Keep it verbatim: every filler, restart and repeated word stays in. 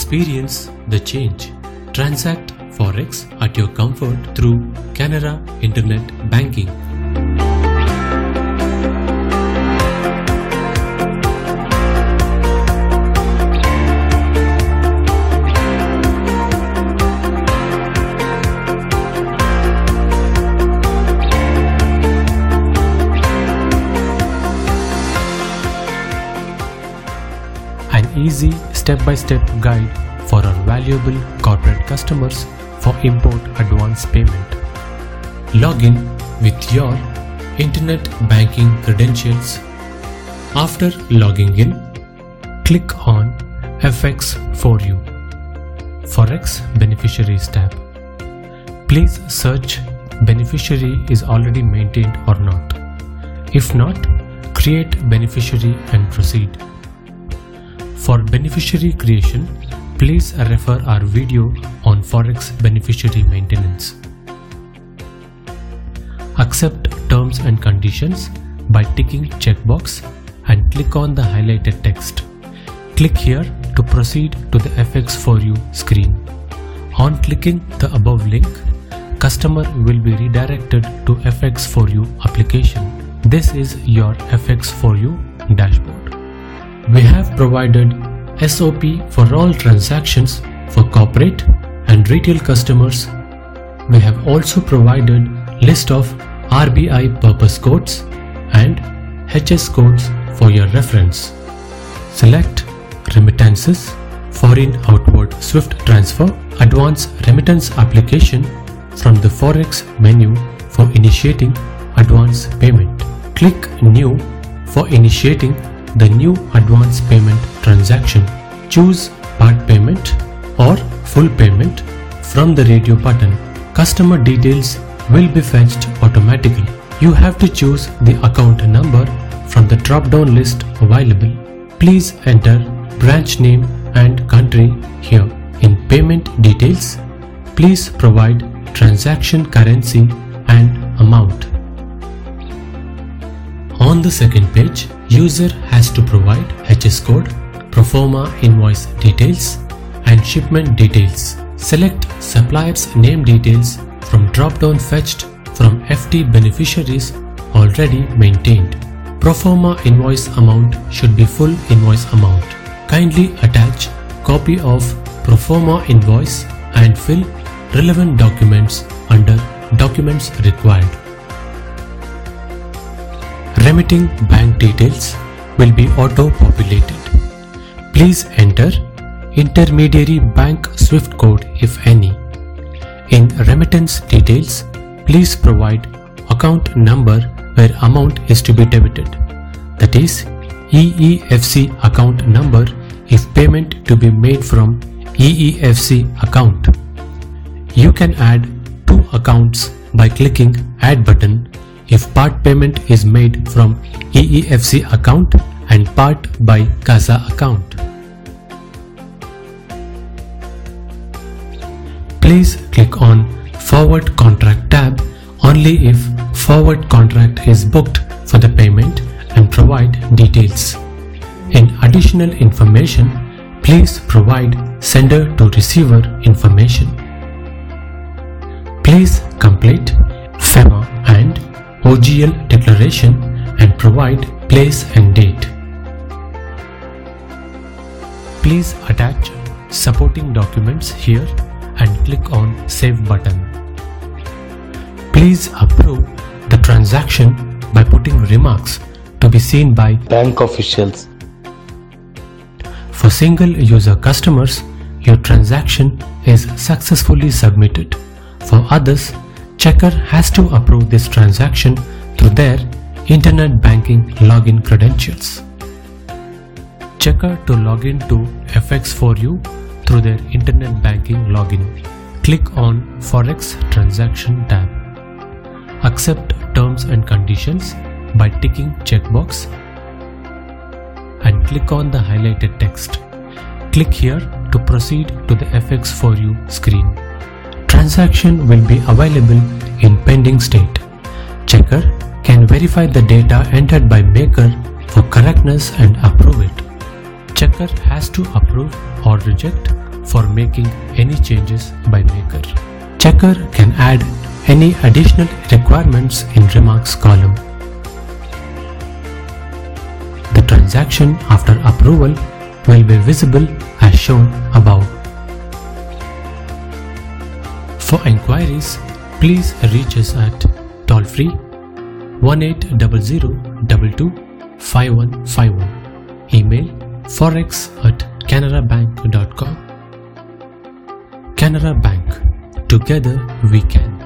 Experience the change. Transact Forex at your comfort through Canara Internet Banking. An easy step-by-step guide for our valuable corporate customers for import advance payment. Log in with your internet banking credentials. After logging in, click on F X for you. Forex Beneficiaries tab. Please search beneficiary is already maintained or not. If not, create beneficiary and proceed. For beneficiary creation, please refer our video on Forex beneficiary maintenance. Accept terms and conditions by ticking checkbox and click on the highlighted text. Click here to proceed to the F X for you screen. On clicking the above link, customer will be redirected to F X for you application. This is your F X for you dashboard. We have provided S O P for all transactions for corporate and retail customers. We have also provided list of R B I purpose codes and H S codes for your reference. Select Remittances, Foreign Outward Swift Transfer, Advance Remittance Application from the Forex menu for initiating advance payment. Click New for initiating the new advance payment transaction. Choose part payment or full payment from the radio button. Customer details will be fetched automatically. You have to choose the account number from the drop-down list available. Please enter branch name and country here. In payment details, please provide transaction currency and amount. On the second page, user has to provide H S code, proforma invoice details and shipment details. Select supplier's name details from drop-down fetched from F T beneficiaries already maintained. Proforma invoice amount should be full invoice amount. Kindly attach copy of proforma invoice and fill relevant documents under documents required. Remitting bank details will be auto-populated. Please enter intermediary bank SWIFT code if any. In remittance details, please provide account number where amount is to be debited, that is E E F C account number if payment to be made from E E F C account. You can add two accounts by clicking Add button if part payment is made from E E F C account and part by CASA account. Please click on Forward Contract tab only if forward contract is booked for the payment and provide details. In additional information, please provide sender to receiver information. Please complete F E M A and O G L declaration and provide place and date. Please attach supporting documents here and click on Save button. Please approve the transaction by putting remarks to be seen by bank officials. For single user customers, your transaction is successfully submitted. For others, checker has to approve this transaction through their internet banking login credentials. Checker to log in to F X for you through their internet banking login. Click on Forex Transaction tab. Accept terms and conditions by ticking checkbox and click on the highlighted text. Click here to proceed to the F X for you screen. Transaction will be available in pending state. Checker can verify the data entered by maker for correctness and approve it. Checker has to approve or reject for making any changes by maker. Checker can add any additional requirements in remarks column. The transaction after approval will be visible as shown above. For inquiries, please reach us at toll free one eight zero zero two two five one five one. Email forex at canara bank dot com. Canara Bank. Together we can.